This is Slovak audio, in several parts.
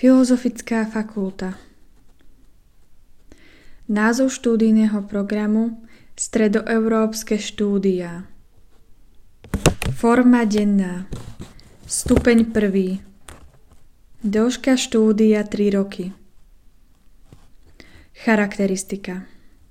Filozofická fakulta. Názov štúdijného programu Stredoeurópske štúdia. Forma denná. Stupeň 1. Dĺžka štúdia 3 roky. Charakteristika.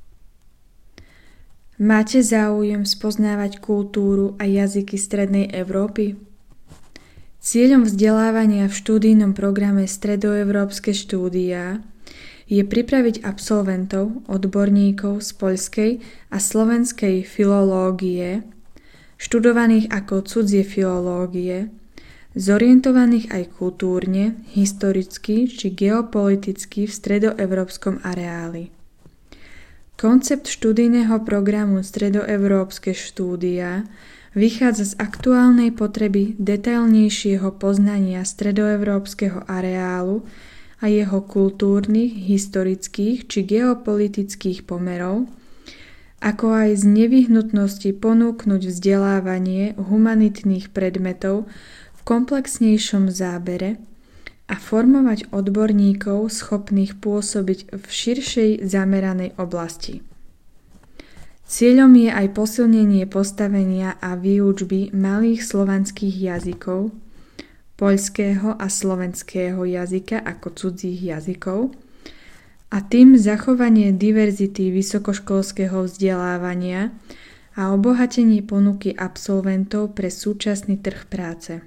Máte záujem spoznávať kultúru a jazyky Strednej Európy? Cieľom vzdelávania v štúdijnom programe Stredoeurópske štúdia je pripraviť absolventov, odborníkov z poľskej a slovenskej filológie, študovaných ako cudzie filológie, zorientovaných aj kultúrne, historicky či geopoliticky v stredoeurópskom areáli. Koncept štúdijného programu Stredoeurópske štúdia vychádza z aktuálnej potreby detailnejšieho poznania stredoeurópskeho areálu a jeho kultúrnych, historických či geopolitických pomerov, ako aj z nevyhnutnosti ponúknuť vzdelávanie humanitných predmetov v komplexnejšom zábere a formovať odborníkov schopných pôsobiť v širšej zameranej oblasti. Cieľom je aj posilnenie postavenia a výučby malých slovanských jazykov, poľského a slovenského jazyka ako cudzích jazykov a tým zachovanie diverzity vysokoškolského vzdelávania a obohatenie ponuky absolventov pre súčasný trh práce.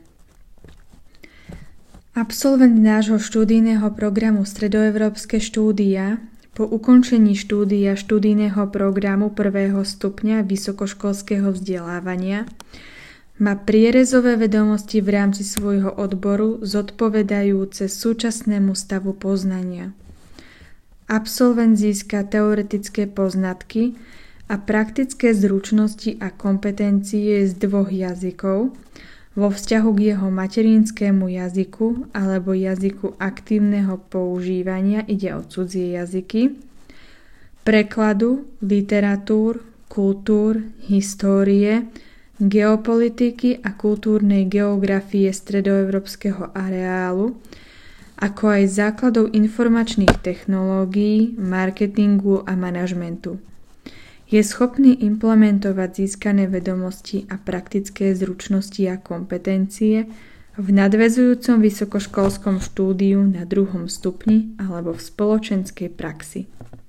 Absolvent nášho štúdijného programu Stredoeurópske štúdia po ukončení štúdia štúdijného programu 1. stupňa vysokoškolského vzdelávania má prierezové vedomosti v rámci svojho odboru zodpovedajúce súčasnému stavu poznania. Absolvent získa teoretické poznatky a praktické zručnosti a kompetencie z 2 jazykov vo vzťahu k jeho materinskému jazyku alebo jazyku aktívneho používania, ide o cudzie jazyky, prekladu, literatúr, kultúr, histórie, geopolitiky a kultúrnej geografie stredoeurópskeho areálu, ako aj základov informačných technológií, marketingu a manažmentu. Je schopný implementovať získané vedomosti a praktické zručnosti a kompetencie v nadväzujúcom vysokoškolskom štúdiu na 2. stupni alebo v spoločenskej praxi.